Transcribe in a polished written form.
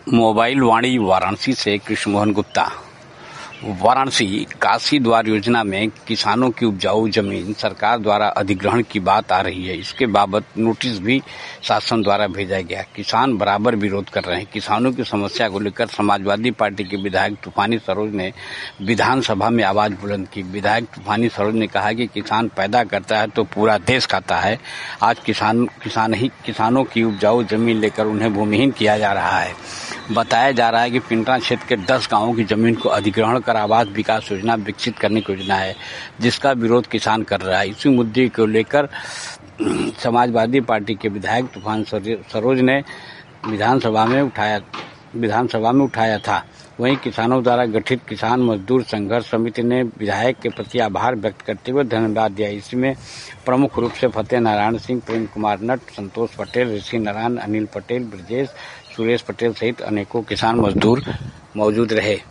Mobile वाणी वाराणसी से कृष्ण मोहन गुप्ता। वाराणसी काशी द्वार योजना में किसानों की उपजाऊ जमीन सरकार द्वारा अधिग्रहण की बात आ रही है। इसके बाबत नोटिस भी शासन द्वारा भेजा गया। किसान बराबर विरोध कर रहे हैं। किसानों की समस्या को लेकर समाजवादी पार्टी के विधायक तूफानी सरोज ने विधानसभा में आवाज बुलंद की। विधायक तूफानी सरोज ने कहा कि किसान पैदा करता है तो पूरा देश खाता है। आज किसानों की उपजाऊ जमीन लेकर उन्हें भूमिहीन किया जा रहा है। बताया जा रहा है कि पिंडरा क्षेत्र के 10 गांवों की जमीन को अधिग्रहण कर आवास विकास योजना विकसित करने की योजना है, जिसका विरोध किसान कर रहा है। इसी मुद्दे को लेकर समाजवादी पार्टी के विधायक तूफान सरोज ने विधानसभा में उठाया था। वहीं किसानों द्वारा गठित किसान मजदूर संघर्ष समिति ने विधायक के प्रति आभार व्यक्त करते हुए धन्यवाद दिया। इसमें प्रमुख रूप से फतेह नारायण सिंह, प्रेम कुमार नट, संतोष पटेल, ऋषि नारायण, अनिल पटेल, ब्रजेश, सुरेश पटेल सहित अनेकों किसान मजदूर मौजूद रहे।